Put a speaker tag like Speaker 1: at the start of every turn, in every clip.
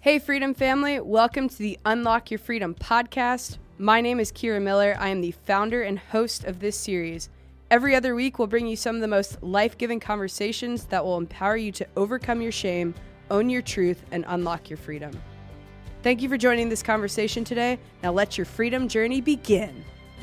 Speaker 1: Hey, Freedom family. Welcome to the Unlock Your Freedom podcast. My name is Kira Miller. I am the founder and host of this series. Every other week, we'll bring you some of the most life-giving conversations that will empower you to overcome your shame, own your truth, and unlock your freedom. Thank you for joining this conversation today. Now let your freedom journey begin.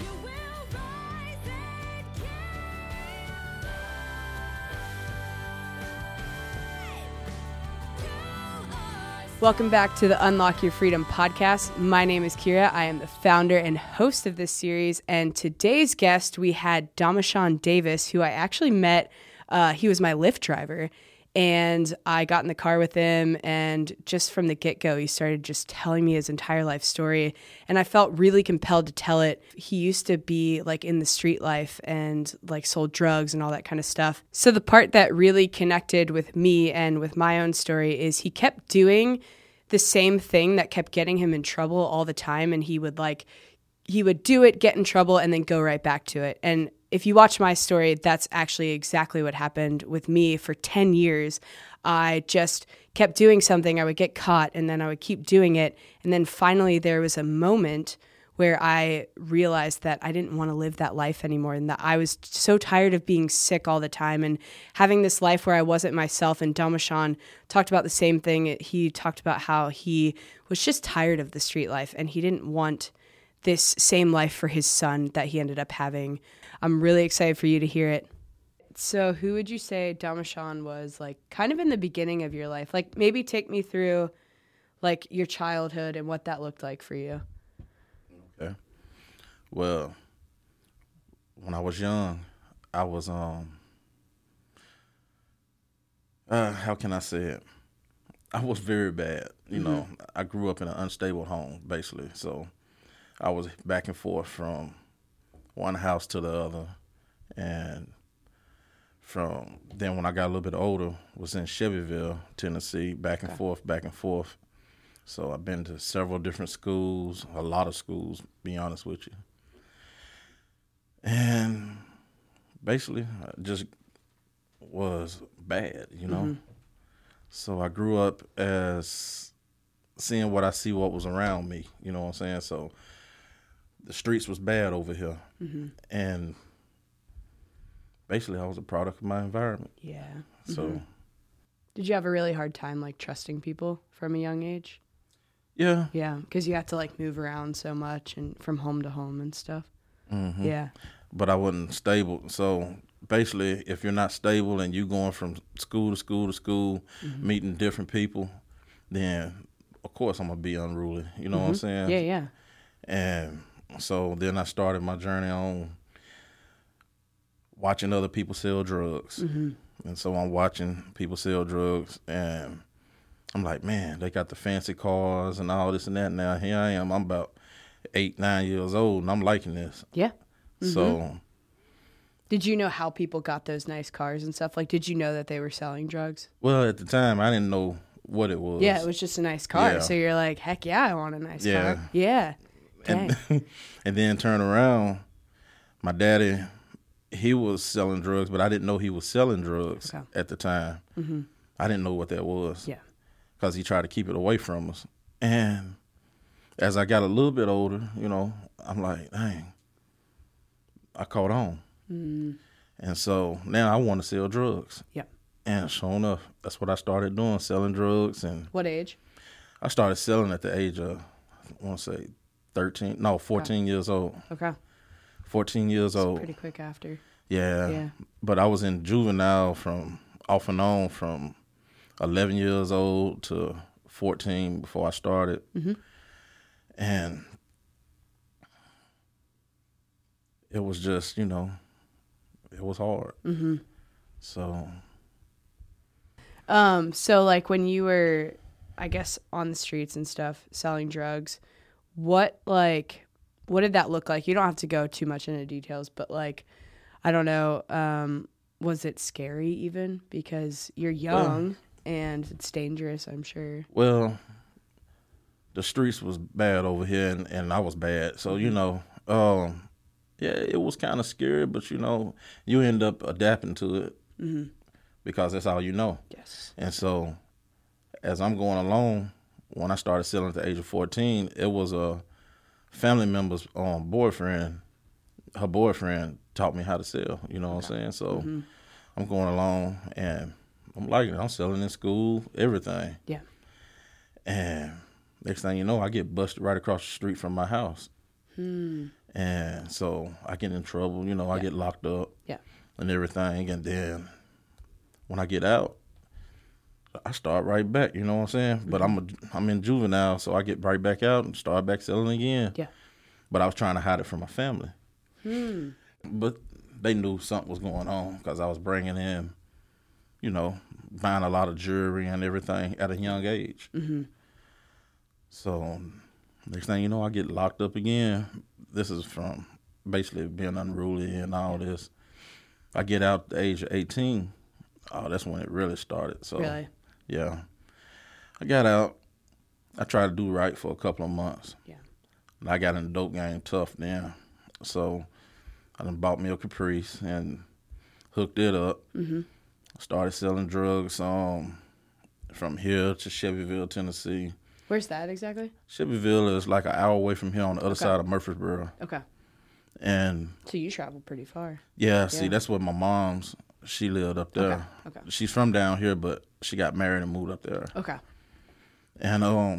Speaker 1: Welcome back to the Unlock Your Freedom podcast. My name is Kira. I am the founder and host of this series. And today's guest, we had Damashawn Davis, who I actually met. He was my Lyft driver. And I got in the car with him. And just from the get-go, he started just telling me his entire life story. And I felt really compelled to tell it. He used to be like in the street life and like sold drugs and all that kind of stuff. So the part that really connected with me and with my own story is he kept doing the same thing that kept getting him in trouble all the time. And he would do it, get in trouble, and then go right back to it. And if you watch my story, that's actually exactly what happened with me for 10 years. I just kept doing something. I would get caught, and then I would keep doing it. And then finally there was a moment where I realized that I didn't want to live that life anymore, and that I was so tired of being sick all the time and having this life where I wasn't myself. And Damashawn talked about the same thing. He talked about how he was just tired of the street life, and he didn't want this same life for his son that he ended up having. I'm really excited for you to hear it. So who would you say Damashawn was, like, kind of in the beginning of your life? Like, maybe take me through, like, your childhood and what that looked like for you.
Speaker 2: Okay. Well, when I was young, I was, how can I say it? I was very bad. You know, I grew up in an unstable home, basically. So I was back and forth from one house to the other, and from then when I got a little bit older, was in Shelbyville, Tennessee, back and forth. So I've been to several different schools, a lot of schools, to be honest with you. And basically, I just was bad, you know. So I grew up as seeing what was around me, you know what I'm saying? So the streets was bad over here. And basically I was a product of my environment.
Speaker 1: Yeah.
Speaker 2: So
Speaker 1: Did you have a really hard time, like, trusting people from a young age?
Speaker 2: yeah.
Speaker 1: Yeah, because you had to, like, move around so much and from home to home and stuff. Yeah.
Speaker 2: But I wasn't stable. So basically, if you're not stable and you going from school to school to school, meeting different people, then of course I'm gonna be unruly. You know what I'm saying?
Speaker 1: Yeah.
Speaker 2: And so then I started my journey on watching other people sell drugs. And so I'm watching people sell drugs, and I'm like, man, they got the fancy cars and all this and that. Now here I am, I'm about 8, 9 years old, and I'm liking this.
Speaker 1: Yeah.
Speaker 2: So
Speaker 1: Did you know how people got those nice cars and stuff? Like, did you know that they were selling drugs?
Speaker 2: well, at the time, I didn't know what it was.
Speaker 1: Yeah, it was just a nice car.
Speaker 2: Yeah.
Speaker 1: So you're like, heck yeah, I want a nice
Speaker 2: Yeah.
Speaker 1: car. Yeah. Dang.
Speaker 2: And then turn around, my daddy, he was selling drugs, but I didn't know he was selling drugs at the time. I didn't know what that was.
Speaker 1: Yeah.
Speaker 2: Because he tried to keep it away from us. And as I got a little bit older, you know, I'm like, dang, I caught on. And so now I want to sell drugs.
Speaker 1: Yeah.
Speaker 2: And sure enough, that's what I started doing, selling drugs. And
Speaker 1: What age?
Speaker 2: I started selling at the age of, I want to say 14 years old.
Speaker 1: Okay.
Speaker 2: 14 years old.
Speaker 1: Pretty quick after.
Speaker 2: Yeah. But I was in juvenile from off and on from 11 years old to 14 before I started. And it was just, you know, it was hard. So.
Speaker 1: So like when you were, I guess, on the streets and stuff, selling drugs, what did that look like? You don't have to go too much into details, but like, I don't know, was it scary even? Because you're young and it's dangerous, I'm sure.
Speaker 2: Well, the streets was bad over here, and I was bad. So, you know, yeah, it was kind of scary, but, you know, you end up adapting to it because that's all you know.
Speaker 1: Yes.
Speaker 2: And so as I'm going along, when I started selling at the age of 14, it was a family member's boyfriend. Her boyfriend taught me how to sell. You know what I'm saying? So I'm going along, and I'm liking it. I'm selling in school, everything.
Speaker 1: Yeah.
Speaker 2: And next thing you know, I get busted right across the street from my house. And so I get in trouble. You know, I get locked up.
Speaker 1: Yeah.
Speaker 2: And everything. And then when I get out, I start right back, you know what I'm saying? But I'm in juvenile, so I get right back out and start back selling again.
Speaker 1: Yeah.
Speaker 2: But I was trying to hide it from my family. But they knew something was going on because I was bringing in, you know, buying a lot of jewelry and everything at a young age. So next thing you know, I get locked up again. This is from basically being unruly and all this. I get out at the age of 18. Oh, that's when it really started. So,
Speaker 1: Really?
Speaker 2: Yeah. I got out. I tried to do right for a couple of months.
Speaker 1: Yeah.
Speaker 2: And I got in the dope game tough then. So I done bought me a Caprice and hooked it up. Started selling drugs from here to Shelbyville, Tennessee.
Speaker 1: Where's that exactly?
Speaker 2: Shelbyville is like an hour away from here on the other
Speaker 1: Okay.
Speaker 2: side of Murfreesboro.
Speaker 1: Okay.
Speaker 2: And
Speaker 1: So you traveled pretty far.
Speaker 2: yeah, see, that's where my mom's, she lived up there.
Speaker 1: Okay.
Speaker 2: She's from down here, but she got married and moved up there.
Speaker 1: Okay.
Speaker 2: And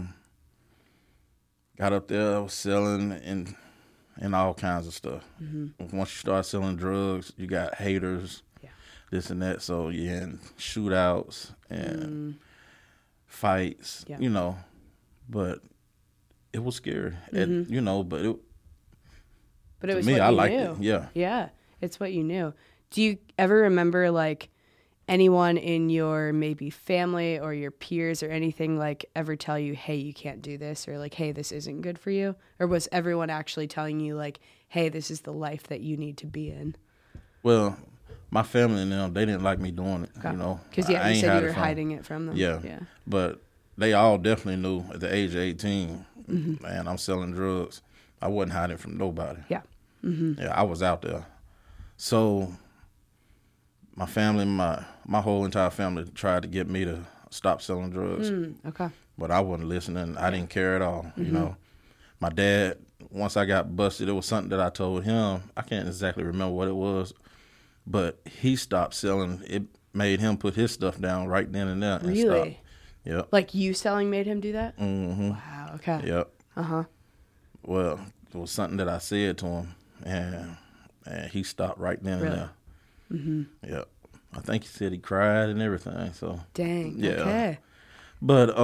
Speaker 2: got up there, was selling and all kinds of stuff. Once you start selling drugs, you got haters, this and that. So yeah, and shootouts and fights, you know. But it was scary, and, you know. But it
Speaker 1: it was
Speaker 2: to me,
Speaker 1: what
Speaker 2: I
Speaker 1: you
Speaker 2: liked
Speaker 1: knew.
Speaker 2: it. Yeah.
Speaker 1: Yeah, it's what you knew. Do you ever remember like anyone in your maybe family or your peers or anything like ever tell you, hey, you can't do this, or like, hey, this isn't good for you? Or was everyone actually telling you like, hey, this is the life that you need to be in?
Speaker 2: Well, my family and them, they didn't like me doing it,
Speaker 1: Okay.
Speaker 2: you know.
Speaker 1: Because
Speaker 2: I
Speaker 1: you
Speaker 2: ain't
Speaker 1: said
Speaker 2: hide
Speaker 1: you
Speaker 2: it
Speaker 1: were
Speaker 2: from
Speaker 1: hiding it from them.
Speaker 2: Yeah.
Speaker 1: Yeah.
Speaker 2: But they all definitely knew at the age of 18, man, I'm selling drugs. I wasn't hiding from nobody.
Speaker 1: Yeah.
Speaker 2: Yeah, I was out there. So my family, my whole entire family tried to get me to stop selling drugs.
Speaker 1: Okay.
Speaker 2: But I wasn't listening. I didn't care at all, you know. My dad, once I got busted, it was something that I told him. I can't exactly remember what it was, but he stopped selling. It made him put his stuff down right then and there and stop.
Speaker 1: Really?
Speaker 2: Yep.
Speaker 1: Like you selling made him do that?
Speaker 2: Mm-hmm.
Speaker 1: Wow. Okay.
Speaker 2: Yep.
Speaker 1: Uh-huh.
Speaker 2: Well, it was something that I said to him, and he stopped right then
Speaker 1: Really?
Speaker 2: and there. Yep. I think he said he cried and everything. So
Speaker 1: Dang.
Speaker 2: Yeah.
Speaker 1: Okay.
Speaker 2: but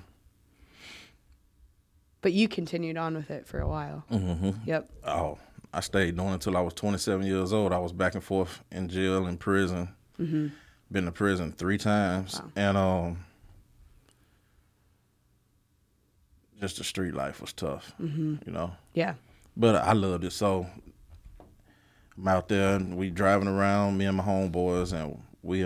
Speaker 1: But you continued on with it for a while. Yep.
Speaker 2: I stayed doing it until I was 27 years old. I was back and forth in jail and prison. Been to prison 3 times, and just the street life was tough, you know.
Speaker 1: Yeah.
Speaker 2: But I loved it. So I'm out there and we driving around, me and my homeboys, and we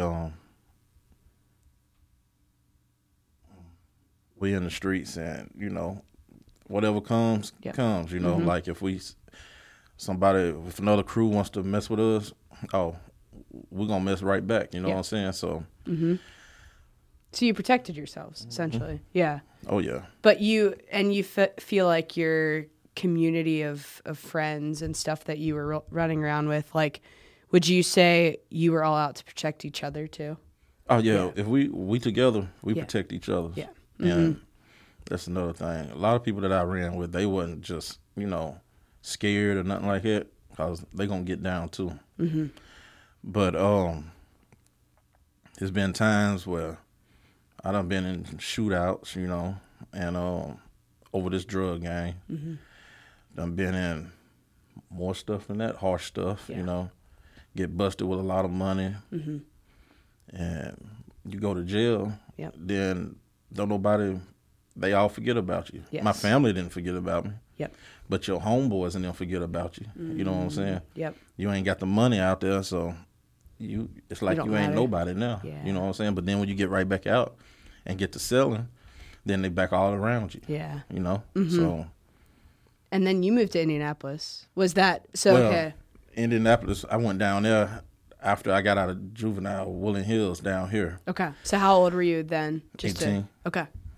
Speaker 2: in the streets, and you know, whatever comes, comes. You know, like if another crew wants to mess with us, we're gonna mess right back. You know what I'm saying? So.
Speaker 1: So you protected yourselves, essentially. Yeah.
Speaker 2: Oh yeah.
Speaker 1: But you feel like your community of friends and stuff that you were running around with, like, would you say you were all out to protect each other too?
Speaker 2: Oh yeah. If we together, we protect each other.
Speaker 1: Yeah.
Speaker 2: And that's another thing. A lot of people that I ran with, they wasn't just, you know, scared or nothing like that, because they gonna get down too. But there's been times where I done been in shootouts, you know, and over this drug gang. Done been in more stuff than that, harsh stuff, you know. Get busted with a lot of money. And you go to jail, then don't nobody, they all forget about you.
Speaker 1: Yes.
Speaker 2: My family didn't forget about me.
Speaker 1: Yep.
Speaker 2: But your homeboys and them forget about you. You know what I'm saying?
Speaker 1: Yep.
Speaker 2: You ain't got the money out there, so it's like
Speaker 1: don't
Speaker 2: you ain't
Speaker 1: matter.
Speaker 2: nobody now.
Speaker 1: Yeah.
Speaker 2: You know what I'm saying? But then when you get right back out and get to selling, then they back all around you.
Speaker 1: Yeah.
Speaker 2: You know? So
Speaker 1: And then you moved to Indianapolis. Was that so? Okay.
Speaker 2: Indianapolis, I went down there after I got out of juvenile, Woodland Hills down here.
Speaker 1: Okay. So how old were you then?
Speaker 2: 18.
Speaker 1: Okay.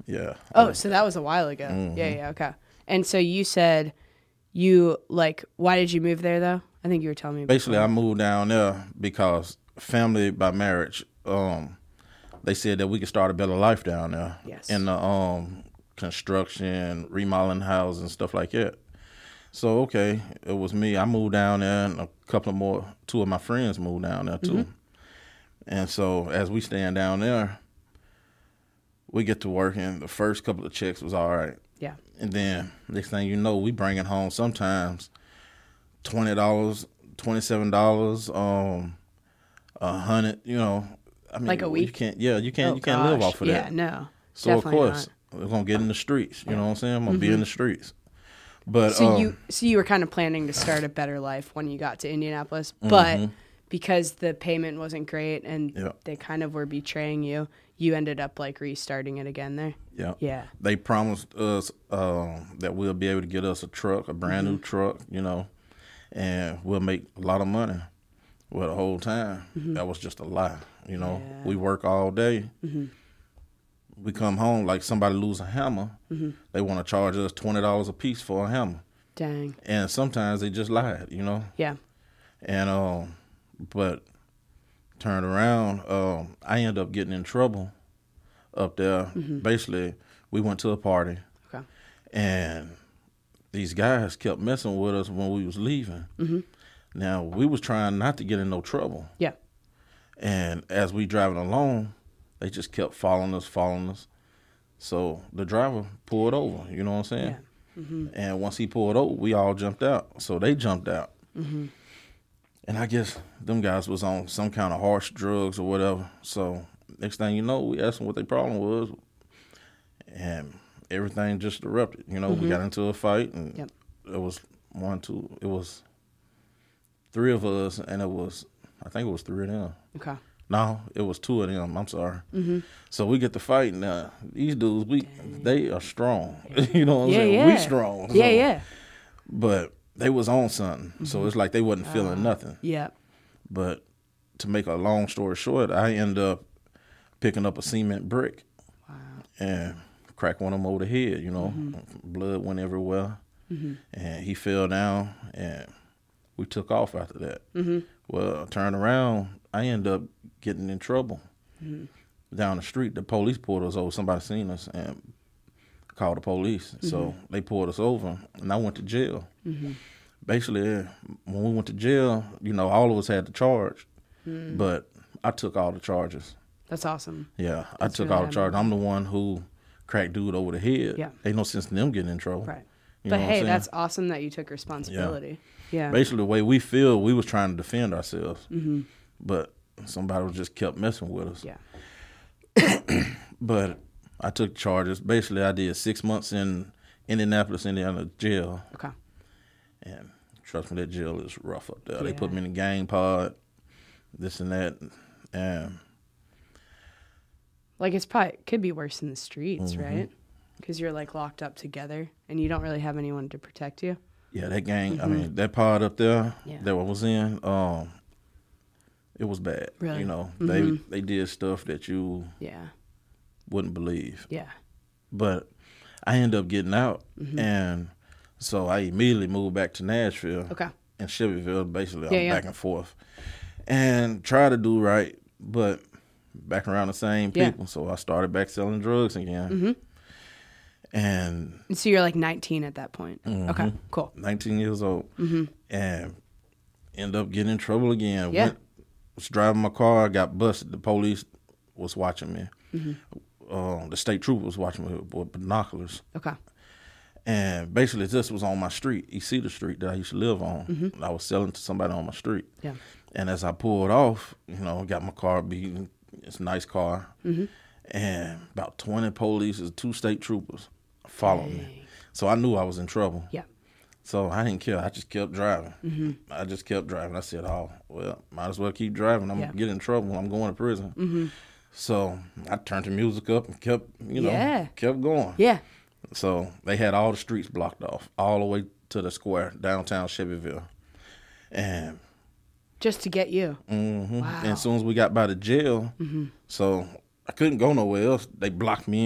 Speaker 2: Yeah.
Speaker 1: Oh, so that was a while ago. Yeah, okay. And so you said why did you move there though? I think you were telling me.
Speaker 2: Basically, I moved down there because family by marriage, they said that we could start a better life down there.
Speaker 1: Yes.
Speaker 2: In the construction, remodeling houses and stuff like that. So, okay, it was me. I moved down there, and two of my friends moved down there too. And so as we stand down there, we get to work, and the first couple of checks was all right.
Speaker 1: Yeah.
Speaker 2: And then next thing you know, we bring it home sometimes $20, $27, $100. You know, I mean,
Speaker 1: like a week.
Speaker 2: You can't live off of that.
Speaker 1: Yeah, no.
Speaker 2: So of course we're gonna get in the streets. You know what I'm saying? I'm gonna be in the streets. But
Speaker 1: so you were kind of planning to start a better life when you got to Indianapolis, but because the payment wasn't great and they kind of were betraying you, you ended up like restarting it again there.
Speaker 2: Yeah.
Speaker 1: Yeah.
Speaker 2: They promised us that we'll be able to get us a truck, a brand new truck, you know, and we'll make a lot of money. Well, the whole time, that was just a lie. You know, we work all day. We come home, like somebody lose a hammer, they want to charge us $20 a piece for a hammer.
Speaker 1: Dang.
Speaker 2: And sometimes they just lied, you know.
Speaker 1: Yeah.
Speaker 2: And but turned around, I ended up getting in trouble up there. Basically, we went to a party, and these guys kept messing with us when we was leaving. Now, we was trying not to get in no trouble.
Speaker 1: Yeah.
Speaker 2: And as we driving along, they just kept following us. So the driver pulled over, you know what I'm saying?
Speaker 1: Yeah.
Speaker 2: And once he pulled over, we all jumped out. So they jumped out. And I guess them guys was on some kind of harsh drugs or whatever. So next thing you know, we asked them what their problem was. And everything just erupted. You know, we got into a fight, and it was it was 3 of us, and I think it was 3 of them. Okay. No, it was 2 of them. I'm sorry. So we get to fight, and these dudes, they are strong. You know what I'm saying?
Speaker 1: Yeah.
Speaker 2: We strong.
Speaker 1: Yeah.
Speaker 2: But they was on something, so it's like they wasn't feeling nothing.
Speaker 1: Yeah.
Speaker 2: But to make a long story short, I ended up picking up a cement brick and cracked one of them over the head. You know, blood went everywhere, and he fell down, and we took off after that. Well, I turned around, I ended up getting in trouble down the street. The police pulled us over. Somebody seen us and called the police. So they pulled us over, and I went to jail. Basically, when we went to jail, you know, all of us had to charge, but I took all the charges.
Speaker 1: That's awesome.
Speaker 2: Yeah, I took all the charges. I'm the one who cracked dude over the head.
Speaker 1: Yeah.
Speaker 2: Ain't no sense in them getting in trouble.
Speaker 1: Right.
Speaker 2: You
Speaker 1: But
Speaker 2: know
Speaker 1: hey, that's awesome that you took responsibility. Yeah.
Speaker 2: Basically, the way we feel, we was trying to defend ourselves, but somebody just kept messing with us.
Speaker 1: Yeah.
Speaker 2: But I took charges. Basically, I did 6 months in Indianapolis, Indiana jail.
Speaker 1: Okay.
Speaker 2: And trust me, that jail is rough up there.
Speaker 1: Yeah.
Speaker 2: They put me in a gang pod, this and that, and
Speaker 1: like could be worse in the streets, right? Because you're like locked up together, and you don't really have anyone to protect you.
Speaker 2: yeah, that gang. I mean, that pod up there that I was in, it was bad.
Speaker 1: Really?
Speaker 2: You know, they did stuff that you wouldn't believe.
Speaker 1: Yeah.
Speaker 2: But I ended up getting out, and so I immediately moved back to Nashville.
Speaker 1: Okay.
Speaker 2: And Shelbyville, basically, I'm back and forth, and try to do right, but back around the same people. So I started back selling drugs again. And
Speaker 1: so you're like 19 at that point. Okay, cool.
Speaker 2: 19 years old, and ended up getting in trouble again.
Speaker 1: Yeah.
Speaker 2: Was driving my car, I got busted. The police was watching me. The state trooper was watching me with binoculars.
Speaker 1: Okay.
Speaker 2: And basically, this was on my street, Cedar Street, that I used to live on. I was selling to somebody on my street.
Speaker 1: Yeah.
Speaker 2: And as I pulled off, you know, got my car beaten. It's a nice car. And about 20 police, 2 state troopers followed me. So I knew I was in trouble.
Speaker 1: Yeah.
Speaker 2: So I didn't care. I just kept driving. I just kept driving. I said, oh, well, might as well keep driving. I'm going to get in trouble when I'm going to prison. So I turned the music up and kept, kept going.
Speaker 1: Yeah.
Speaker 2: So they had all the streets blocked off, all the way to the square, downtown Shelbyville. And
Speaker 1: just to get you. Wow.
Speaker 2: And as soon as we got by the jail, so I couldn't go nowhere else. They blocked me in.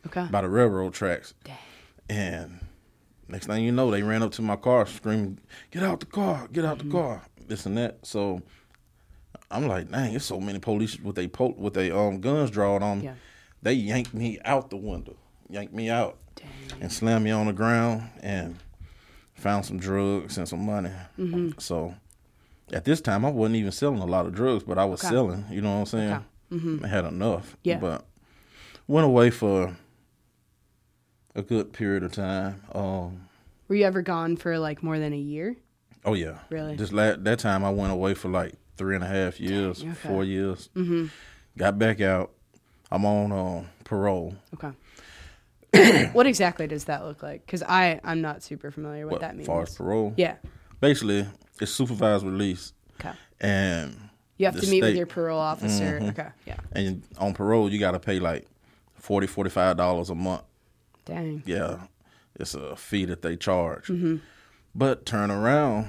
Speaker 1: Okay.
Speaker 2: by the railroad tracks.
Speaker 1: Dang.
Speaker 2: And next thing you know, they ran up to my car screaming, "Get out the car, get out the car," this and that. So I'm like, dang, there's so many police with they guns drawn on me.
Speaker 1: Yeah.
Speaker 2: They yanked me out the window, yanked me out,
Speaker 1: Dang.
Speaker 2: and slammed me on the ground and found some drugs and some money. So at this time, I wasn't even selling a lot of drugs, but I was selling. You know what I'm saying? I had enough.
Speaker 1: Yeah.
Speaker 2: But went away for a good period of time.
Speaker 1: Were you ever gone for like more than a year?
Speaker 2: Oh yeah,
Speaker 1: Really?
Speaker 2: That time I went away for like 3.5 years,
Speaker 1: Dang, okay.
Speaker 2: 4 years. Got back out. I'm on parole.
Speaker 1: Okay. What exactly does that look like? Because I'm not super familiar what that means.
Speaker 2: As far as parole?
Speaker 1: Yeah.
Speaker 2: Basically, it's supervised release.
Speaker 1: Okay.
Speaker 2: And
Speaker 1: You have
Speaker 2: the
Speaker 1: to meet with
Speaker 2: state-
Speaker 1: your parole officer. Okay. Yeah.
Speaker 2: And on parole, you got to pay like $40, $45 a month.
Speaker 1: Dang.
Speaker 2: Yeah, it's a fee that they charge. But turn around,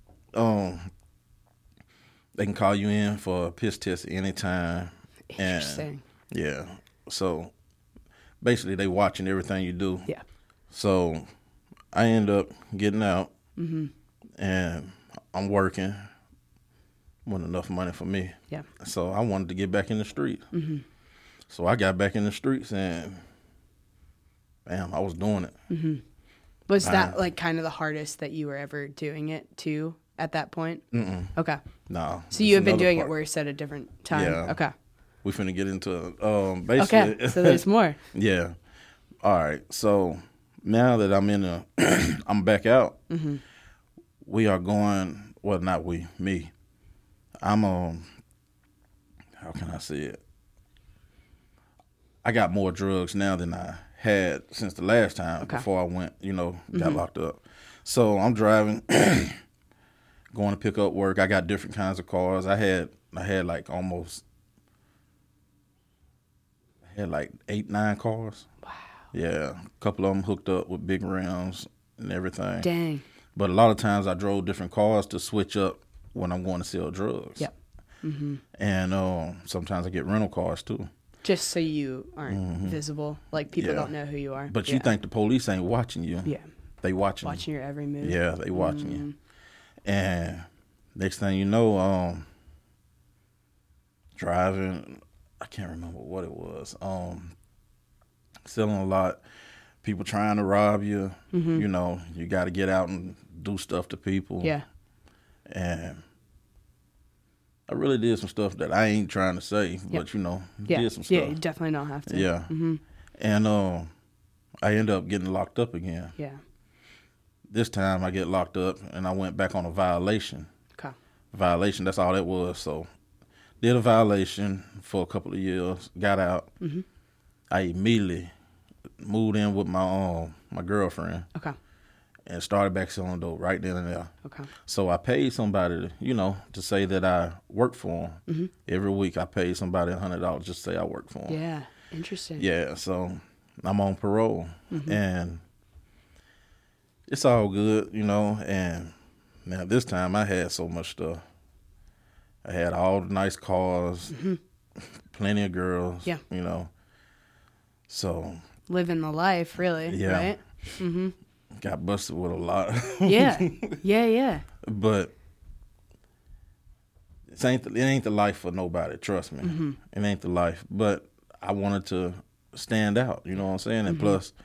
Speaker 2: they can call you in for a piss test anytime.
Speaker 1: Interesting.
Speaker 2: And yeah, so basically they watching everything you do.
Speaker 1: Yeah.
Speaker 2: So I end up getting out, and I'm working. Wasn't enough money for me.
Speaker 1: Yeah.
Speaker 2: So I wanted to get back in the street. So I got back in the streets, and bam, I was doing it.
Speaker 1: Was that like kind of the hardest that you were ever doing it too at that point? Okay.
Speaker 2: No.
Speaker 1: So you have been doing it worse at a different time?
Speaker 2: Yeah.
Speaker 1: Okay.
Speaker 2: We finna get into basically.
Speaker 1: Okay. So there's more.
Speaker 2: Yeah. All right. So now that I'm I'm back out. We are going. Well, not we. Me. I'm how can I say it? I got more drugs now than I had since the last time before I went, got locked up. So I'm driving, going to pick up work. I got different kinds of cars. I had like like 8, 9 cars.
Speaker 1: Wow.
Speaker 2: Yeah, a couple of them hooked up with big rims and everything.
Speaker 1: Dang.
Speaker 2: But a lot of times I drove different cars to switch up when I'm going to sell drugs.
Speaker 1: Yep.
Speaker 2: And sometimes I get rental cars too.
Speaker 1: Just so you aren't visible. Like people don't know who you are.
Speaker 2: But you think the police ain't watching you.
Speaker 1: Yeah.
Speaker 2: They watching you.
Speaker 1: Watching your every move.
Speaker 2: Yeah, they watching you. And next thing you know, driving, I can't remember what it was. Selling a lot. People trying to rob you. You got to get out and do stuff to people.
Speaker 1: Yeah.
Speaker 2: And I really did some stuff that I ain't trying to say, but did some stuff.
Speaker 1: Yeah, you definitely don't have to.
Speaker 2: Yeah. And I end up getting locked up again.
Speaker 1: Yeah.
Speaker 2: This time I get locked up and I went back on a violation.
Speaker 1: Okay.
Speaker 2: Violation, that's all that was. So did a violation for a couple of years, got out. I immediately moved in with my girlfriend.
Speaker 1: Okay.
Speaker 2: And started back selling dope right then and there.
Speaker 1: Okay.
Speaker 2: So I paid somebody, to say that I worked for them. Every week I paid somebody $100 just to say I worked for them.
Speaker 1: Yeah. Interesting.
Speaker 2: Yeah, so I'm on parole. And it's all good, and now this time I had so much stuff. I had all the nice cars, plenty of girls, So
Speaker 1: living the life, really, right?
Speaker 2: Got busted with a lot.
Speaker 1: Yeah.
Speaker 2: But it ain't the life for nobody, trust me. It ain't the life. But I wanted to stand out, you know what I'm saying? And plus,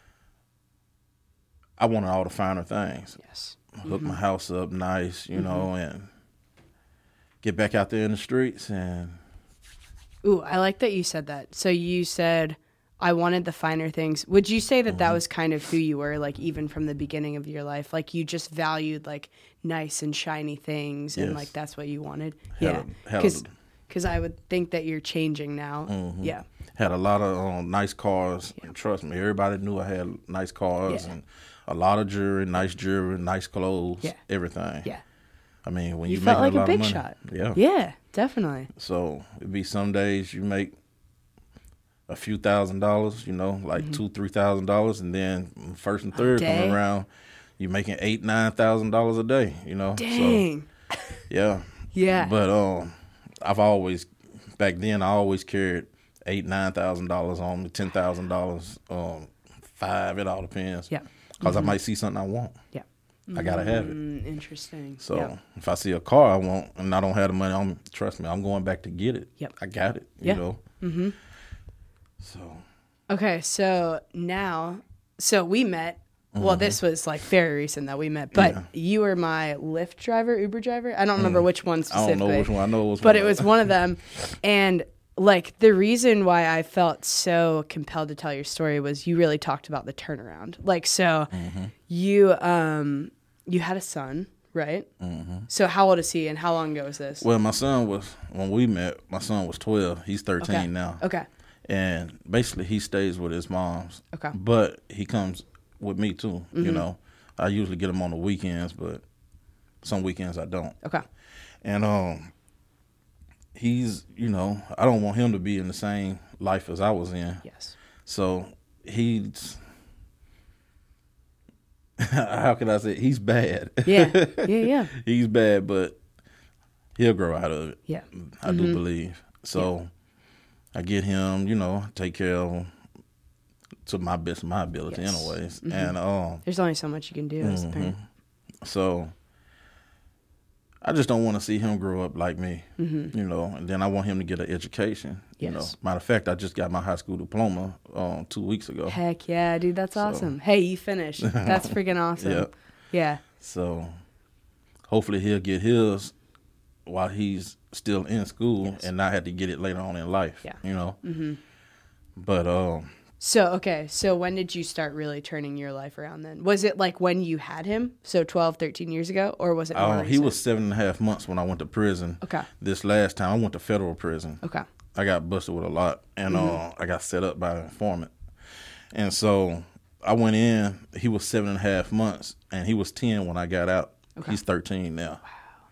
Speaker 2: I wanted all the finer things.
Speaker 1: Yes.
Speaker 2: Hook my house up nice, and get back out there in the streets. And
Speaker 1: Ooh, I like that you said that. So you said, I wanted the finer things. Would you say that that was kind of who you were, like even from the beginning of your life? Like you just valued like nice and shiny things and like that's what you wanted? Because I would think that you're changing now. Yeah.
Speaker 2: Had a lot of nice cars. And trust me, everybody knew I had nice cars and a lot of jewelry, nice clothes, everything.
Speaker 1: Yeah.
Speaker 2: I mean, when
Speaker 1: You
Speaker 2: you
Speaker 1: felt
Speaker 2: make
Speaker 1: like
Speaker 2: a lot
Speaker 1: a
Speaker 2: of
Speaker 1: big
Speaker 2: money,
Speaker 1: shot.
Speaker 2: yeah.
Speaker 1: Yeah, definitely.
Speaker 2: So it'd be some days you make a few $1,000s, like $2,000-$3,000, and then first and third come around, you're making $8,000-$9,000 a day,
Speaker 1: Dang.
Speaker 2: So, yeah.
Speaker 1: Yeah.
Speaker 2: But back then I always carried $8,000-$9,000 on me, $10,000, $5,000. It all depends.
Speaker 1: Yeah.
Speaker 2: Because I might see something I want.
Speaker 1: Yeah.
Speaker 2: I gotta have it.
Speaker 1: Interesting.
Speaker 2: So if I see a car I want and I don't have the money on me, trust me, I'm going back to get it.
Speaker 1: Yep.
Speaker 2: I got it.
Speaker 1: Yeah.
Speaker 2: You know.
Speaker 1: Mm-hmm.
Speaker 2: So.
Speaker 1: Okay, so we met. Well, this was like very recent that we met, but you were my Lyft driver, Uber driver. I don't remember which one specifically.
Speaker 2: I don't know which one. I know it was,
Speaker 1: but it was one of them. And like the reason why I felt so compelled to tell your story was you really talked about the turnaround. Like, so you had a son, right? Mm-hmm. So how old is he, and how long ago was this?
Speaker 2: Well, my son was, when we met, my son was 12. He's 13 now.
Speaker 1: Okay.
Speaker 2: And basically he stays with his mom's.
Speaker 1: Okay.
Speaker 2: But he comes with me too. You know, I usually get him on the weekends, but some weekends I don't.
Speaker 1: Okay.
Speaker 2: And he's, you know, I don't want him to be in the same life as I was in.
Speaker 1: Yes.
Speaker 2: So he's, how can I say, he's bad.
Speaker 1: Yeah.
Speaker 2: He's bad, but he'll grow out of it.
Speaker 1: Yeah.
Speaker 2: I do believe. So I get him, you know, take care of him to my best of my ability anyways. And
Speaker 1: there's only so much you can do as a parent.
Speaker 2: So I just don't want to see him grow up like me, you know, and then I want him to get an education. You know, matter of fact, I just got my high school diploma 2 weeks ago.
Speaker 1: Heck yeah, dude, that's awesome. Hey, you finished. That's freaking awesome.
Speaker 2: Yep.
Speaker 1: Yeah.
Speaker 2: So hopefully he'll get his while he's still in school and not have to get it later on in life.
Speaker 1: Yeah.
Speaker 2: You know. But
Speaker 1: So when did you start really turning your life around then? Was it like when you had him, so 12, 13 years ago, or was it more recent?
Speaker 2: He was 7.5 months when I went to prison.
Speaker 1: Okay.
Speaker 2: This last time, I went to federal prison.
Speaker 1: Okay.
Speaker 2: I got busted with a lot, and I got set up by an informant. And so I went in, he was 7.5 months, and he was 10 when I got out. Okay. He's 13 now. Wow.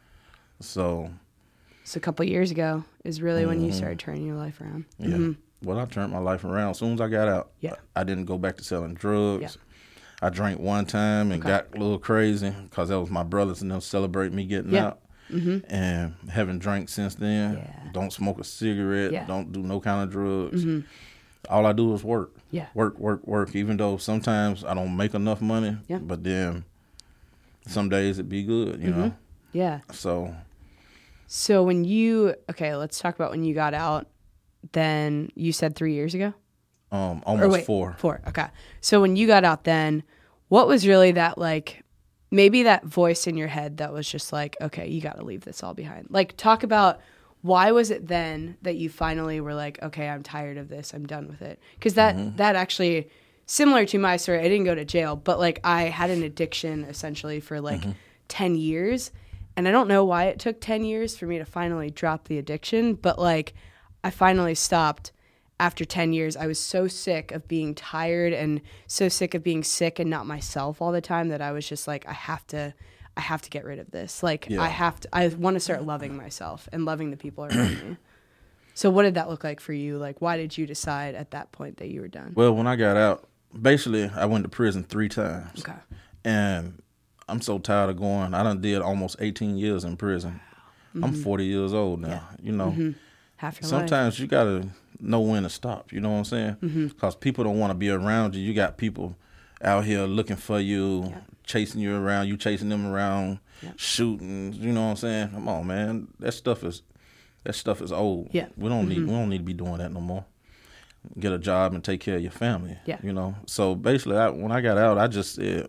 Speaker 2: So
Speaker 1: a couple of years ago is really when you started turning your life around.
Speaker 2: Yeah. Well, I turned my life around as soon as I got out.
Speaker 1: Yeah.
Speaker 2: I didn't go back to selling drugs. Yeah. I drank one time and got a little crazy because that was my brothers and them celebrating me getting out. And haven't drank since then. Yeah. Don't smoke a cigarette. Yeah. Don't do no kind of drugs. All I do is work.
Speaker 1: Yeah.
Speaker 2: Work. Even though sometimes I don't make enough money, but then some days it be good, you know?
Speaker 1: Yeah.
Speaker 2: So
Speaker 1: when let's talk about when you got out. Then you said 3 years ago?
Speaker 2: Almost 4.
Speaker 1: 4, okay. So when you got out then, what was really that, like, maybe that voice in your head that was just like, okay, you got to leave this all behind? Like, talk about why was it then that you finally were like, okay, I'm tired of this, I'm done with it? Because that actually, similar to my story, I didn't go to jail, but, like, I had an addiction essentially for, like, 10 years. And I don't know why it took 10 years for me to finally drop the addiction, but, like, I finally stopped after 10 years. I was so sick of being tired and so sick of being sick and not myself all the time that I was just like, I have to get rid of this. Like, I want to start loving myself and loving the people around me. So what did that look like for you? Like, why did you decide at that point that you were done?
Speaker 2: Well, when I got out, basically I went to prison 3 times. Okay. And I'm so tired of going. I done did almost 18 years in prison. I'm 40 years old now, you know.
Speaker 1: Half your
Speaker 2: Sometimes
Speaker 1: life.
Speaker 2: You got to know when to stop, you know what I'm saying? Because people don't want to be around you. You got people out here looking for you, chasing you around, you chasing them around, shooting, you know what I'm saying? Come on, man. That stuff is old. Yeah. We don't need to be doing that no more. Get a job and take care of your family, you know? So basically, when I got out, I just said,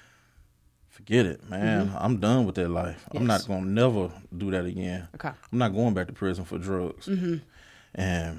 Speaker 2: forget it, man. I'm done with that life. Yes. I'm not going to never do that again. Okay. I'm not going back to prison for drugs. And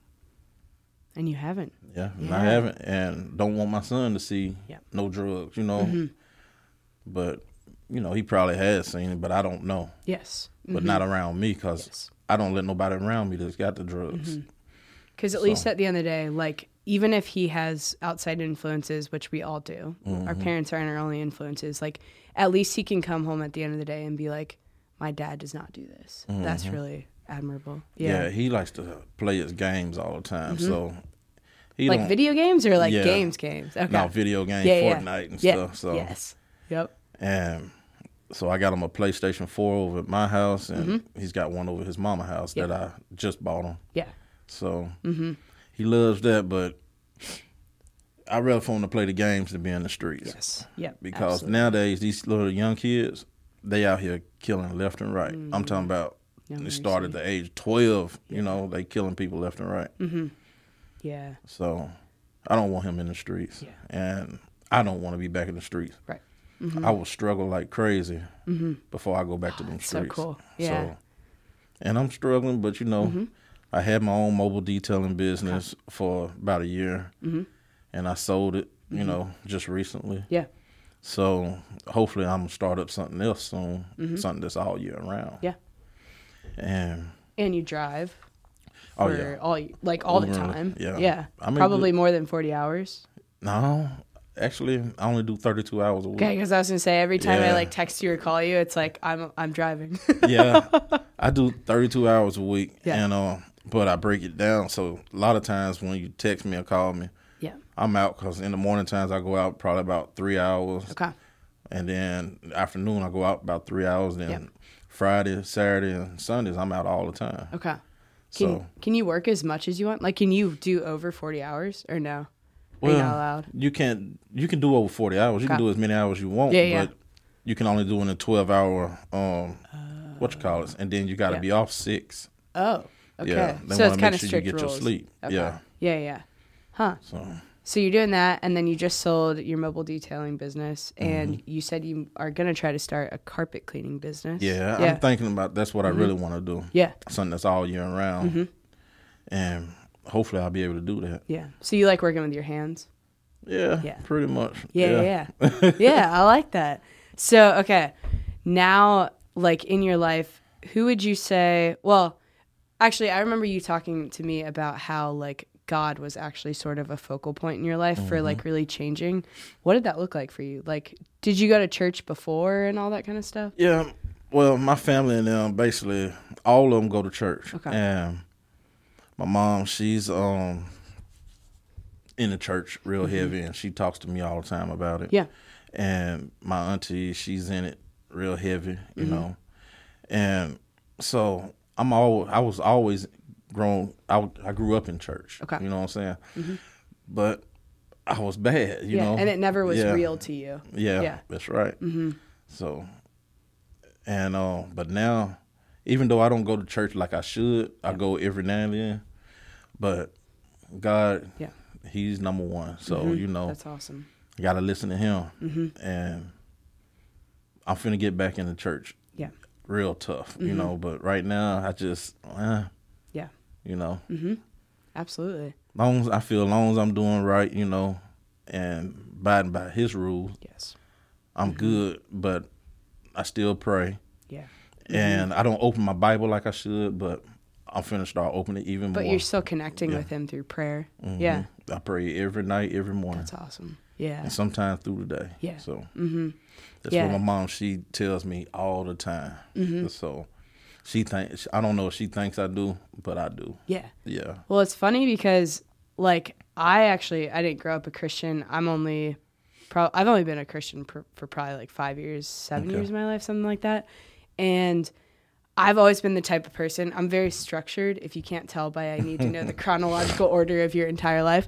Speaker 1: you haven't.
Speaker 2: Yeah, I haven't. And don't want my son to see no drugs, you know. But, you know, he probably has seen it, but I don't know.
Speaker 1: Yes.
Speaker 2: But not around me because I don't let nobody around me that's got the drugs.
Speaker 1: Because at least at the end of the day, like, even if he has outside influences, which we all do, our parents aren't our only influences, like, at least he can come home at the end of the day and be like, my dad does not do this. That's really admirable.
Speaker 2: Yeah, he likes to play his games all the time. So he
Speaker 1: like video games or like games? Okay.
Speaker 2: No, video games, Fortnite and stuff. So
Speaker 1: yes. Yep.
Speaker 2: And so I got him a PlayStation 4 over at my house, and he's got one over his mama's house that I just bought him. Yeah. So he loves that, but I'd rather for him to play the games than be in the streets.
Speaker 1: Yes. Yep.
Speaker 2: Because
Speaker 1: absolutely.
Speaker 2: nowadays, these little young kids, they out here killing left and right. I'm talking about
Speaker 1: Young
Speaker 2: they started at the age of 12, you know, they killing people left and right.
Speaker 1: Yeah.
Speaker 2: So I don't want him in the streets.
Speaker 1: Yeah.
Speaker 2: And I don't want to be back in the streets.
Speaker 1: Right.
Speaker 2: I will struggle like crazy before I go back to them
Speaker 1: So
Speaker 2: streets.
Speaker 1: cool. Yeah.
Speaker 2: So, and I'm struggling, but you know, I had my own mobile detailing business for about a year, and I sold it, you know, just recently.
Speaker 1: Yeah.
Speaker 2: So hopefully I'm gonna start up something else soon, something that's all year round.
Speaker 1: Yeah.
Speaker 2: And
Speaker 1: And you drive.
Speaker 2: oh
Speaker 1: For
Speaker 2: yeah,
Speaker 1: all the
Speaker 2: Ubering,
Speaker 1: time.
Speaker 2: yeah.
Speaker 1: Yeah.
Speaker 2: I mean,
Speaker 1: Probably more than 40 hours.
Speaker 2: no, actually I only do 32 hours a week.
Speaker 1: Okay, because I was gonna say every time I
Speaker 2: Yeah.
Speaker 1: like text you or call you, it's like I'm driving.
Speaker 2: Yeah, I do 32 hours a week,
Speaker 1: Yeah.
Speaker 2: and but I break it down. So a lot of times when you text me or call me,
Speaker 1: Yeah.
Speaker 2: I'm out because in the morning times I go out probably about 3 hours,
Speaker 1: Okay.
Speaker 2: and then afternoon I go out about 3 hours. Then
Speaker 1: Yeah.
Speaker 2: Friday, Saturday, and Sundays I'm out all the time.
Speaker 1: Okay.
Speaker 2: So
Speaker 1: Can you work as much as you want? Like, can you do over 40 hours or no? Are you not allowed?
Speaker 2: you can do over 40 hours. You can
Speaker 1: Okay.
Speaker 2: do as many hours you want,
Speaker 1: Yeah,
Speaker 2: but you can only do in a 12-hour what you call it, and then you got to
Speaker 1: Yeah.
Speaker 2: be off 6.
Speaker 1: Oh. Okay.
Speaker 2: Yeah, they
Speaker 1: So
Speaker 2: wanna
Speaker 1: it's
Speaker 2: make
Speaker 1: kind of
Speaker 2: sure you
Speaker 1: strict
Speaker 2: get your
Speaker 1: rules.
Speaker 2: sleep.
Speaker 1: Okay.
Speaker 2: Yeah.
Speaker 1: Yeah. Yeah. Huh. So you're doing that, and then you just sold your mobile detailing business, and you said you are gonna try to start a carpet cleaning business.
Speaker 2: Yeah,
Speaker 1: Yeah.
Speaker 2: I'm thinking about that's what I really want to do.
Speaker 1: Yeah.
Speaker 2: Something that's all year round, and hopefully I'll be able to do that.
Speaker 1: Yeah. So you like working with your hands?
Speaker 2: Yeah,
Speaker 1: Yeah.
Speaker 2: pretty much.
Speaker 1: Yeah. Yeah, I like that. So, okay. Now, like in your life, who would you say, well, actually, I remember you talking to me about how like God was actually sort of a focal point in your life for like really changing. What did that look like for you? Like, did you go to church before and all that kind of stuff?
Speaker 2: Yeah. Well, my family and them basically all of them go to church,
Speaker 1: Okay.
Speaker 2: and my mom, she's in the church real heavy, and she talks to me all the time about it.
Speaker 1: Yeah.
Speaker 2: And my auntie, she's in it real heavy, you know, and so I was always grown. I grew up in church.
Speaker 1: Okay.
Speaker 2: You know what I'm saying? But I was bad, you
Speaker 1: Yeah.
Speaker 2: know.
Speaker 1: And it never was
Speaker 2: Yeah.
Speaker 1: real to you.
Speaker 2: Yeah,
Speaker 1: Yeah.
Speaker 2: that's right. So, and but now, even though I don't go to church like I should, I go every now and then. But God,
Speaker 1: Yeah.
Speaker 2: He's number one. So you know,
Speaker 1: That's awesome.
Speaker 2: you gotta listen to Him. And I'm finna get back into church.
Speaker 1: Yeah.
Speaker 2: Real tough, you know. But right now, I just,
Speaker 1: Yeah.
Speaker 2: you know,
Speaker 1: Absolutely.
Speaker 2: long as I'm doing right, you know, and abiding by His rules,
Speaker 1: Yes.
Speaker 2: I'm good. But I still pray.
Speaker 1: Yeah.
Speaker 2: And I don't open my Bible like I should, but I'm finna start opening it even more.
Speaker 1: But you're still connecting with him through prayer. Yeah.
Speaker 2: I pray every night, every morning,
Speaker 1: That's awesome. Yeah.
Speaker 2: and sometimes through the day.
Speaker 1: Yeah.
Speaker 2: So that's
Speaker 1: Yeah.
Speaker 2: what my mom, she tells me all the time. So she thinks, I don't know if she thinks I do, but I do.
Speaker 1: Yeah.
Speaker 2: Yeah.
Speaker 1: Well, it's funny because like I didn't grow up a Christian. I've only been a Christian for probably like 5 years, 7
Speaker 2: Okay.
Speaker 1: years of my life, something like that. And I've always been the type of person, I'm very structured. If you can't tell by I need to know the chronological order of your entire life.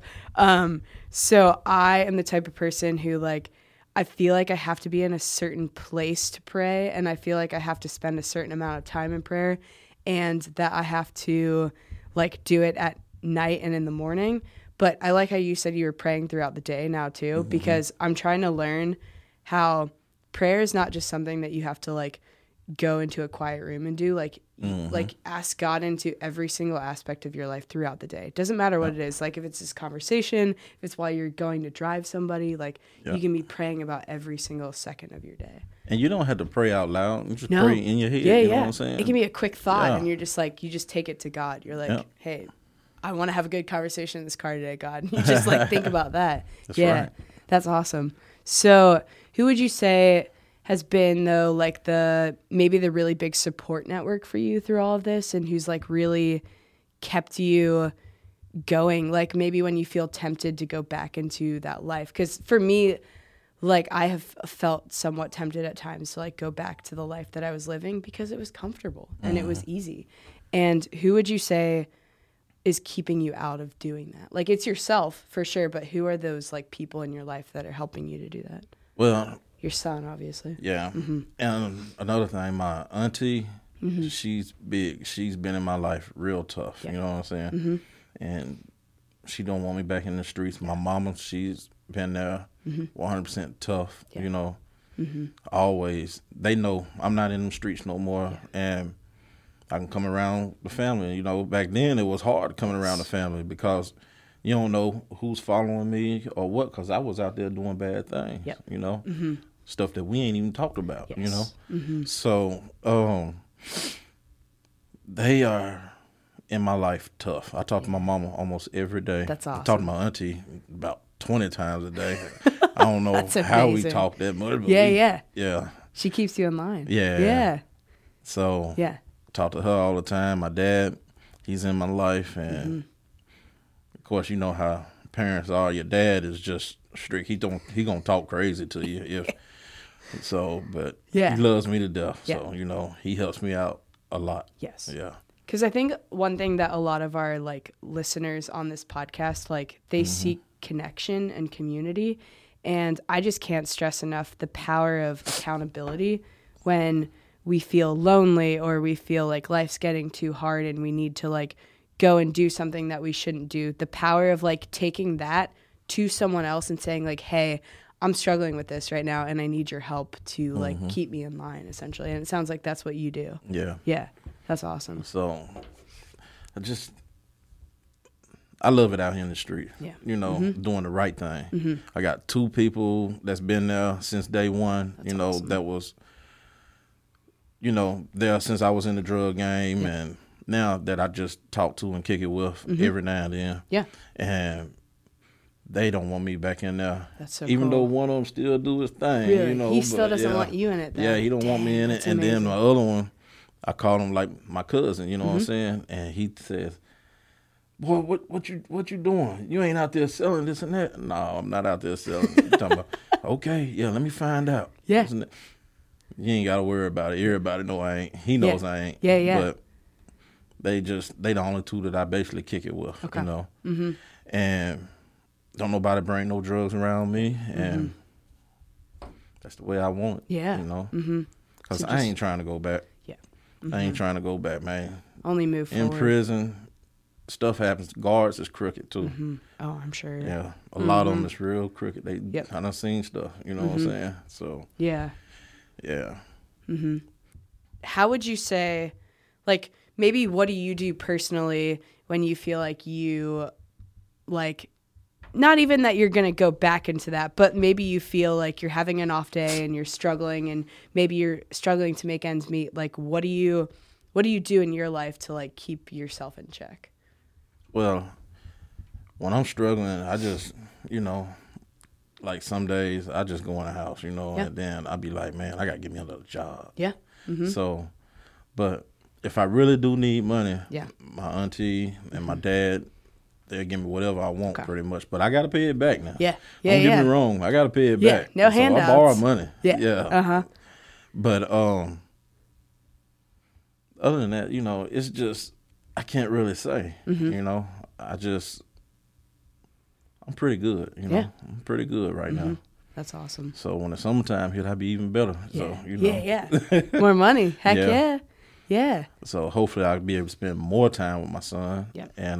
Speaker 1: So I am the type of person who like, I feel like I have to be in a certain place to pray, and I feel like I have to spend a certain amount of time in prayer, and that I have to like do it at night and in the morning. But I like how you said you were praying throughout the day now too, because I'm trying to learn how prayer is not just something that you have to like go into a quiet room and do, like like ask God into every single aspect of your life throughout the day. It doesn't matter what it is. Like if it's this conversation, if it's while you're going to drive somebody, like you can be praying about every single second of your day.
Speaker 2: And you don't have to pray out loud. You just
Speaker 1: No.
Speaker 2: pray in your head.
Speaker 1: Yeah,
Speaker 2: you
Speaker 1: yeah.
Speaker 2: know what I'm saying?
Speaker 1: It can be a quick thought,
Speaker 2: Yeah.
Speaker 1: and you're just like, you just take it to God. You're like,
Speaker 2: Yeah.
Speaker 1: hey, I want to have a good conversation in this car today, God. You just like think about that.
Speaker 2: That's
Speaker 1: yeah,
Speaker 2: right.
Speaker 1: that's awesome. So, who would you say has been though like maybe the really big support network for you through all of this, and who's like really kept you going? Like maybe when you feel tempted to go back into that life, because for me, like I have felt somewhat tempted at times to like go back to the life that I was living because it was comfortable and it was easy. And who would you say is keeping you out of doing that? Like, it's yourself for sure, but who are those like people in your life that are helping you to do that?
Speaker 2: Well,
Speaker 1: your son, obviously.
Speaker 2: Yeah. And another thing, my auntie, she's big. She's been in my life real tough. You know what I'm saying? And she don't want me back in the streets. My mama, she's been there 100% tough, you know. Always. They know I'm not in the streets no more. And I can come around the family. You know, back then it was hard coming around the family because you don't know who's following me or what, because I was out there doing bad things, you know, stuff that we ain't even talked about, you know. So they are in my life tough. I talk to my mama almost every day.
Speaker 1: That's awesome.
Speaker 2: I talk to my auntie about 20 times a day. I don't know how we talk that much. But yeah.
Speaker 1: She keeps you in line.
Speaker 2: Yeah. So talk to her all the time. My dad, he's in my life, and of course, you know how parents are. Your dad is just strict. He gonna talk crazy to you but he loves me to death. So you know, he helps me out a lot.
Speaker 1: Yes.
Speaker 2: Yeah.
Speaker 1: Because I think one thing that a lot of our like listeners on this podcast, like they seek connection and community, and I just can't stress enough the power of accountability when we feel lonely or we feel like life's getting too hard and we need to like go and do something that we shouldn't do. The power of like taking that to someone else and saying like, hey, I'm struggling with this right now and I need your help to like keep me in line, essentially. And it sounds like that's what you do.
Speaker 2: Yeah.
Speaker 1: Yeah. That's awesome.
Speaker 2: So I love it out here in the street.
Speaker 1: Yeah.
Speaker 2: You know, doing the right thing. I got 2 people that's been there since day one,
Speaker 1: That's
Speaker 2: you know,
Speaker 1: awesome.
Speaker 2: that was, you know, there since I was in the drug game, and now that I just talk to and kick it with every now and then.
Speaker 1: Yeah.
Speaker 2: And they don't want me back in there.
Speaker 1: That's so
Speaker 2: Even
Speaker 1: cool.
Speaker 2: though one of them still do his thing,
Speaker 1: Really?
Speaker 2: you know.
Speaker 1: He still doesn't want you in it, though.
Speaker 2: Yeah, he don't want me in it.
Speaker 1: That's
Speaker 2: And then
Speaker 1: amazing.
Speaker 2: my other one, I call him like my cousin, you know what I'm saying? And he says, boy, what you doing? You ain't out there selling this and that. No, I'm not out there selling. He talking about, okay, yeah, let me find out.
Speaker 1: Yeah.
Speaker 2: You ain't got to worry about it. Everybody know I ain't. He knows I ain't.
Speaker 1: Yeah.
Speaker 2: But they the only 2 that I basically kick it with,
Speaker 1: Okay.
Speaker 2: you know. And don't nobody bring no drugs around me, and that's the way I want it.
Speaker 1: Yeah.
Speaker 2: You know. Because
Speaker 1: So
Speaker 2: I ain't trying to go back.
Speaker 1: Yeah.
Speaker 2: I ain't trying to go back, man.
Speaker 1: Only move
Speaker 2: In
Speaker 1: forward.
Speaker 2: prison, stuff happens. Guards is crooked too.
Speaker 1: Oh, I'm sure.
Speaker 2: Yeah, a lot of them is real crooked. They
Speaker 1: Yep.
Speaker 2: I done seen stuff. You know what I'm saying? So
Speaker 1: Yeah.
Speaker 2: yeah.
Speaker 1: How would you say, like, maybe what do you do personally when you feel like you, like, not even that you're going to go back into that, but maybe you feel like you're having an off day and you're struggling and maybe you're struggling to make ends meet. Like, what do you do in your life to like keep yourself in check?
Speaker 2: Well, when I'm struggling, I just, you know, like some days I just go in the house, you know, and then I be like, man, I got to get me another job.
Speaker 1: Yeah.
Speaker 2: So, but if I really do need money,
Speaker 1: Yeah.
Speaker 2: my auntie and my dad, they'll give me whatever I want pretty much. But I got to pay it back now.
Speaker 1: Yeah.
Speaker 2: Don't get me wrong. I got to pay it
Speaker 1: Yeah,
Speaker 2: back.
Speaker 1: no
Speaker 2: so
Speaker 1: handouts.
Speaker 2: I borrow money.
Speaker 1: Yeah.
Speaker 2: But other than that, you know, it's just, I can't really say, you know, I'm pretty good, you know.
Speaker 1: Yeah.
Speaker 2: I'm pretty good right now.
Speaker 1: That's awesome.
Speaker 2: So when the summertime hit, I'll be even better. So, you know.
Speaker 1: Yeah. More money. Heck
Speaker 2: Yeah.
Speaker 1: yeah. Yeah.
Speaker 2: So hopefully I'll be able to spend more time with my son and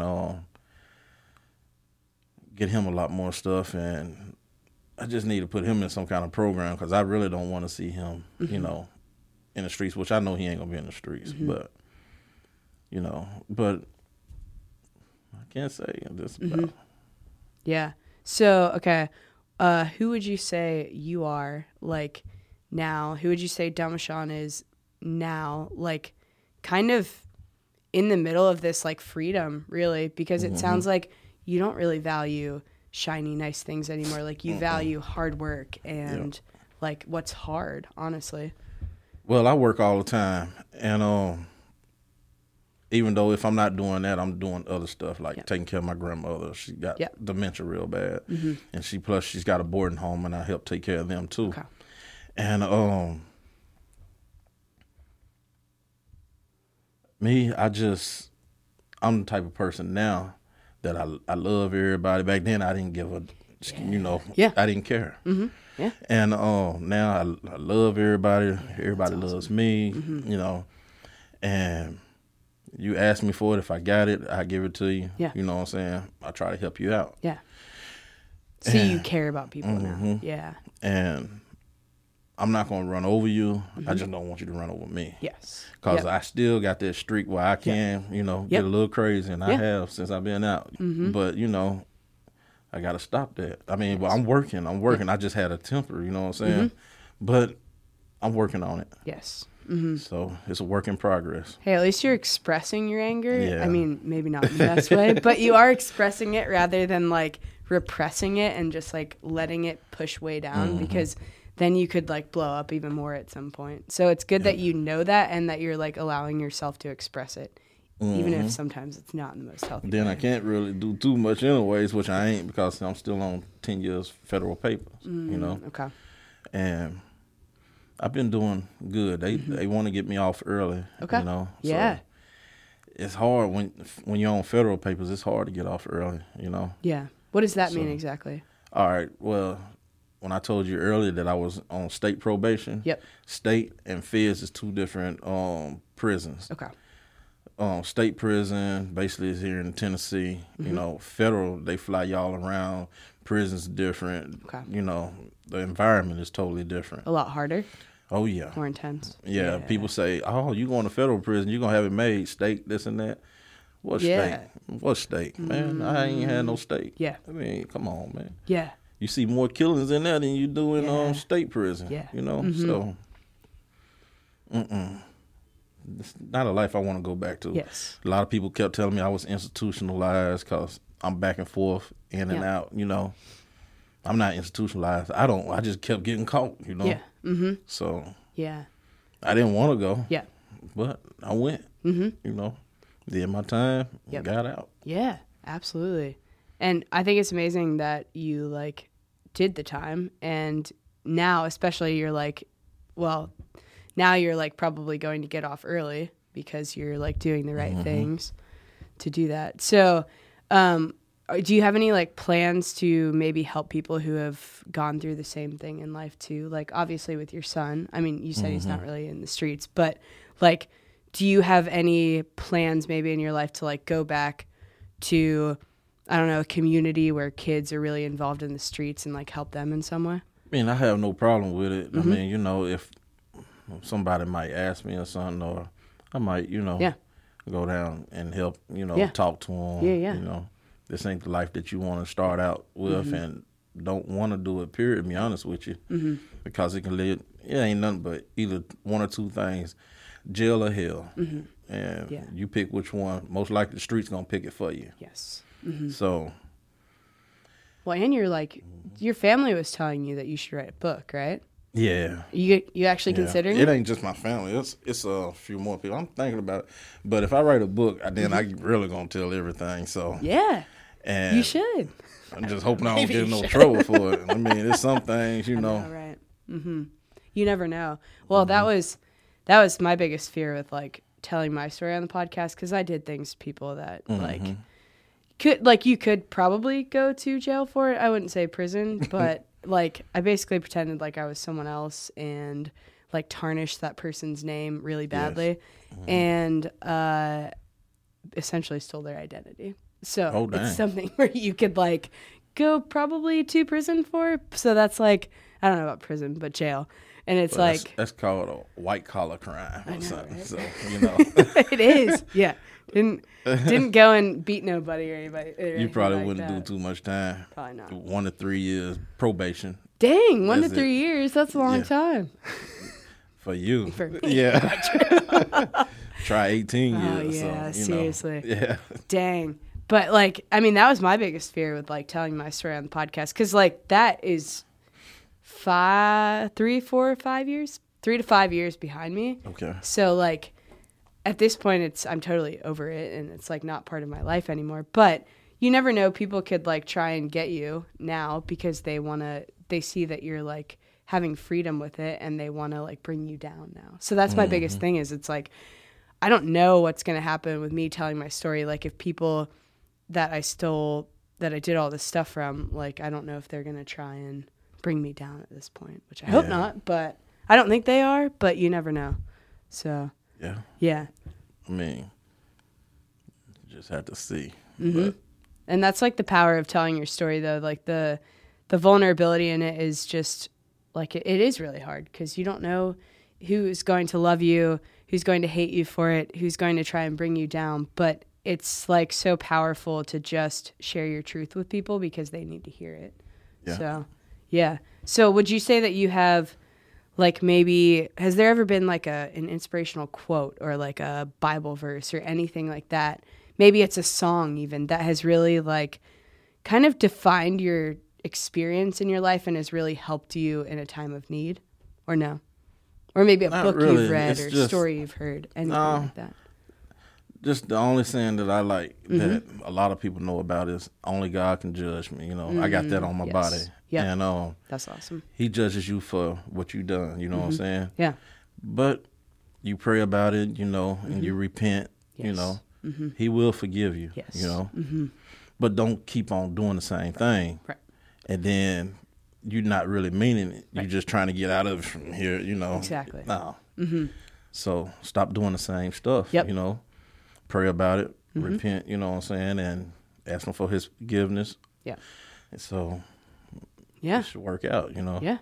Speaker 2: get him a lot more stuff. And I just need to put him in some kind of program because I really don't want to see him, you know, in the streets, which I know he ain't going to be in the streets. But, you know, but I can't say this about.
Speaker 1: Yeah. So, okay. Who would you say you are like now? Who would you say Damashan is now? Like kind of in the middle of this like freedom, really, because it sounds like you don't really value shiny, nice things anymore. Like you value hard work and like what's hard, honestly.
Speaker 2: Well, I work all the time. And even though if I'm not doing that, I'm doing other stuff like taking care of my grandmother. She got dementia real bad, and she's got a boarding home, and I help take care of them too.
Speaker 1: Okay.
Speaker 2: And me, I'm I'm the type of person now that I love everybody. Back then, I didn't give a, I didn't care.
Speaker 1: Mm-hmm. Yeah.
Speaker 2: And now I love everybody. Everybody loves me, and you ask me for it. If I got it, I give it to you.
Speaker 1: Yeah.
Speaker 2: You know what I'm saying? I try to help you out.
Speaker 1: Yeah. So you care about people now. Yeah.
Speaker 2: And I'm not going to run over you. I just don't want you to run over me.
Speaker 1: Yes.
Speaker 2: Because I still got that streak where I can, get a little crazy, and I have since I've been out. But, I got to stop that. I mean, but I'm working. I just had a temper, you know what I'm saying? But I'm working on it.
Speaker 1: Yes.
Speaker 2: So it's a work in progress.
Speaker 1: Hey, at least you're expressing your anger.
Speaker 2: Yeah.
Speaker 1: I mean, maybe not in the best way, but you are expressing it rather than like repressing it and just like letting it push way down, because then you could like blow up even more at some point. So it's good that you know that and that you're like allowing yourself to express it, even if sometimes it's not in the most healthy
Speaker 2: Then
Speaker 1: way.
Speaker 2: I can't really do too much anyways, which I ain't, because I'm still on 10 years federal papers,
Speaker 1: Okay.
Speaker 2: And I've been doing good. They want to get me off early,
Speaker 1: Okay.
Speaker 2: So
Speaker 1: Yeah.
Speaker 2: it's hard when you're on federal papers. It's hard to get off early,
Speaker 1: Yeah. What does that mean exactly?
Speaker 2: All right. Well, when I told you earlier that I was on state probation,
Speaker 1: Yep.
Speaker 2: State and feds is two different prisons.
Speaker 1: Okay.
Speaker 2: State prison basically is here in Tennessee. Federal, they fly y'all around. Prison's different.
Speaker 1: Okay.
Speaker 2: The environment is totally different.
Speaker 1: A lot harder,
Speaker 2: Oh yeah.
Speaker 1: more intense.
Speaker 2: Yeah. People say, "Oh, you going to federal prison? You gonna have it made state this and that." What
Speaker 1: Yeah.
Speaker 2: state? What state, man? I ain't had no state.
Speaker 1: Yeah.
Speaker 2: I mean, come on, man.
Speaker 1: Yeah.
Speaker 2: You see more killings in there than you do in state prison.
Speaker 1: Yeah.
Speaker 2: So, it's not a life I want to go back to.
Speaker 1: Yes.
Speaker 2: A lot of people kept telling me I was institutionalized because I'm back and forth, in and out. I'm not institutionalized. I just kept getting caught.
Speaker 1: Yeah.
Speaker 2: So
Speaker 1: Yeah.
Speaker 2: I didn't want to go.
Speaker 1: Yeah.
Speaker 2: But I went. Did my time.
Speaker 1: Yep.
Speaker 2: Got out.
Speaker 1: Yeah, absolutely. And I think it's amazing that you like did the time, and now especially you're like, well, now you're like probably going to get off early because you're like doing the right things to do that. So, do you have any like plans to maybe help people who have gone through the same thing in life too? Like obviously with your son, I mean, you said he's not really in the streets, but like, do you have any plans maybe in your life to like go back to, I don't know, a community where kids are really involved in the streets and like help them in some way?
Speaker 2: I mean, I have no problem with it. I mean, if somebody might ask me or something, or I might, go down and help, talk to them.
Speaker 1: Yeah.
Speaker 2: This ain't the life that you want to start out with and don't want to do it, period, to be honest with you. Because it ain't nothing but either one or two things, jail or hell. And you pick which one. Most likely the street's going to pick it for you.
Speaker 1: Yes.
Speaker 2: So.
Speaker 1: Well, and you're like, your family was telling you that you should write a book, right?
Speaker 2: Yeah.
Speaker 1: You actually considering
Speaker 2: it? It ain't just my family. It's a few more people. I'm thinking about it. But if I write a book, then I really going to tell everything. So.
Speaker 1: Yeah.
Speaker 2: And
Speaker 1: you should.
Speaker 2: I'm just hoping I don't get in no trouble for it. I mean, there's some things,
Speaker 1: I know, right. You never know. Well, that was my biggest fear with like telling my story on the podcast, because I did things to people that like you could probably go to jail for it. I wouldn't say prison, but like I basically pretended like I was someone else and like tarnished that person's name really badly, and essentially stole their identity. So it's something where you could like go probably to prison for. So that's like, I don't know about prison, but jail. And it's
Speaker 2: that's called a white collar crime or something. Right? So
Speaker 1: it is. Yeah. Didn't go and beat nobody or anybody.
Speaker 2: You probably wouldn't do too much time.
Speaker 1: Probably not.
Speaker 2: 1 to 3 years probation.
Speaker 1: Dang, 1 to 3 years. That's a long time.
Speaker 2: For you.
Speaker 1: For me.
Speaker 2: Yeah. Try 18 years.
Speaker 1: Oh, yeah,
Speaker 2: so,
Speaker 1: seriously.
Speaker 2: Yeah.
Speaker 1: Dang. But like, I mean, that was my biggest fear with like telling my story on the podcast, because like that is 3 to 5 years behind me.
Speaker 2: Okay.
Speaker 1: So like at this point I'm totally over it and it's like not part of my life anymore. But you never know, people could like try and get you now because they see that you're like having freedom with it and they want to like bring you down now. So that's my biggest thing is it's like I don't know what's going to happen with me telling my story. Like if people that I did all this stuff from, like, I don't know if they're going to try and bring me down at this point, which I hope not, but I don't think they are, but you never know. So, yeah.
Speaker 2: I mean, you just have to see.
Speaker 1: Mm-hmm. And that's like the power of telling your story, though. Like the vulnerability in it is just like, it is really hard because you don't know who's going to love you, who's going to hate you for it, who's going to try and bring you down. But it's like so powerful to just share your truth with people because they need to hear it.
Speaker 2: Yeah.
Speaker 1: So, yeah. So would you say that you have, like, maybe, has there ever been like an inspirational quote or like a Bible verse or anything like that? Maybe it's a song even that has really like kind of defined your experience in your life and has really helped you in a time of need, or no? Or maybe a book you've read or a story you've heard, anything like that.
Speaker 2: Just the only saying that I like that a lot of people know about is only God can judge me. You know, I got that on my body.
Speaker 1: Yeah.
Speaker 2: And
Speaker 1: that's awesome.
Speaker 2: He judges you for what you done. You know what I'm saying?
Speaker 1: Yeah.
Speaker 2: But you pray about it, you know, and you repent, you know. He will forgive you, you know. But don't keep on doing the same thing. Right. And then you're not really meaning it.
Speaker 1: Right.
Speaker 2: You're just trying to get out of it from here, you know.
Speaker 1: Exactly.
Speaker 2: No. So stop doing the same stuff, you know. Pray about it, repent, you know what I'm saying, and ask him for his forgiveness.
Speaker 1: Yeah.
Speaker 2: And so it should work out, you know.
Speaker 1: Yeah.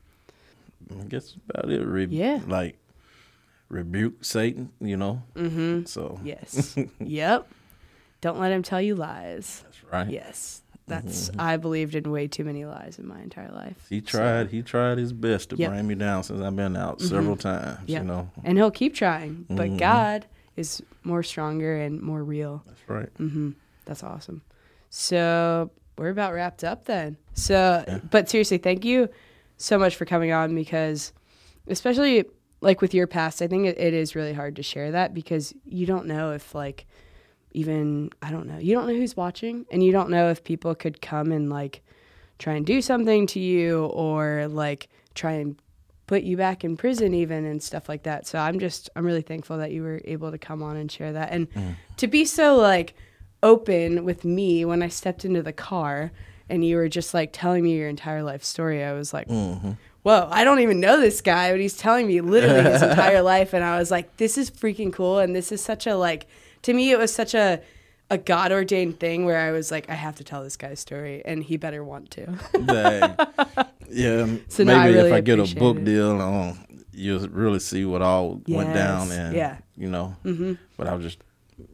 Speaker 2: I guess about it. Like, rebuke Satan, you know. So.
Speaker 1: Yes. Yep. Don't let him tell you lies.
Speaker 2: That's right.
Speaker 1: Yes. That's I believed in way too many lies in my entire life.
Speaker 2: He tried his best to bring me down since I've been out several times, you know.
Speaker 1: And he'll keep trying, but God is more stronger and more real.
Speaker 2: That's right.
Speaker 1: That's awesome. So we're about wrapped up then. So, but seriously, thank you so much for coming on, because especially like with your past, I think it is really hard to share that because you don't know if like, even, I don't know, you don't know who's watching, and you don't know if people could come and like try and do something to you or like try and put you back in prison even and stuff like that. So I'm really thankful that you were able to come on and share that. And to be so like open with me when I stepped into the car and you were just like telling me your entire life story, I was like, whoa, I don't even know this guy, but he's telling me literally his entire life. And I was like, this is freaking cool. And this is such a like, to me, it was such a God ordained thing where I was like, I have to tell this guy's story and he better want to.
Speaker 2: Dang. Yeah,
Speaker 1: so
Speaker 2: maybe
Speaker 1: really
Speaker 2: if I get a book deal, you'll really see what all went down, and you know. But I was just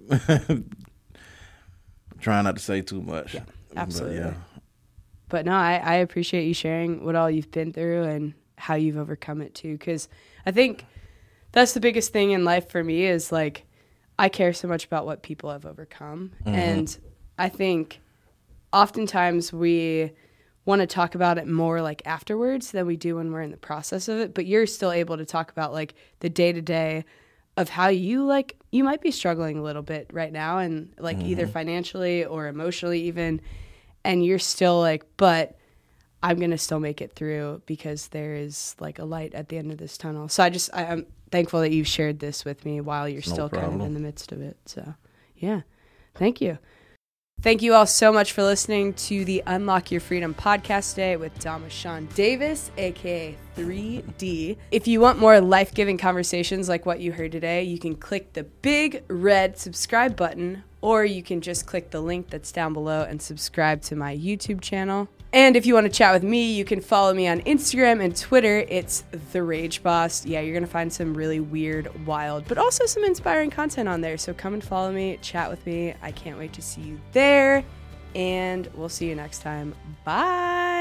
Speaker 2: trying not to say too much.
Speaker 1: Yeah, absolutely. But no, I appreciate you sharing what all you've been through and how you've overcome it too, because I think that's the biggest thing in life for me is like I care so much about what people have overcome, and I think oftentimes we want to talk about it more like afterwards than we do when we're in the process of it, but you're still able to talk about like the day-to-day of how you like, you might be struggling a little bit right now and like either financially or emotionally even, and you're still like, but I'm going to still make it through because there is like a light at the end of this tunnel. So I'm thankful that you've shared this with me while you're still kind of in the midst of it. So yeah, thank you. Thank you all so much for listening to the Unlock Your Freedom podcast today with Damashawn Davis, aka 3D. If you want more life-giving conversations like what you heard today, you can click the big red subscribe button, or you can just click the link that's down below and subscribe to my YouTube channel. And if you want to chat with me, you can follow me on Instagram and Twitter. It's The Rage Boss. Yeah, you're going to find some really weird, wild, but also some inspiring content on there. So come and follow me, chat with me. I can't wait to see you there. And we'll see you next time. Bye.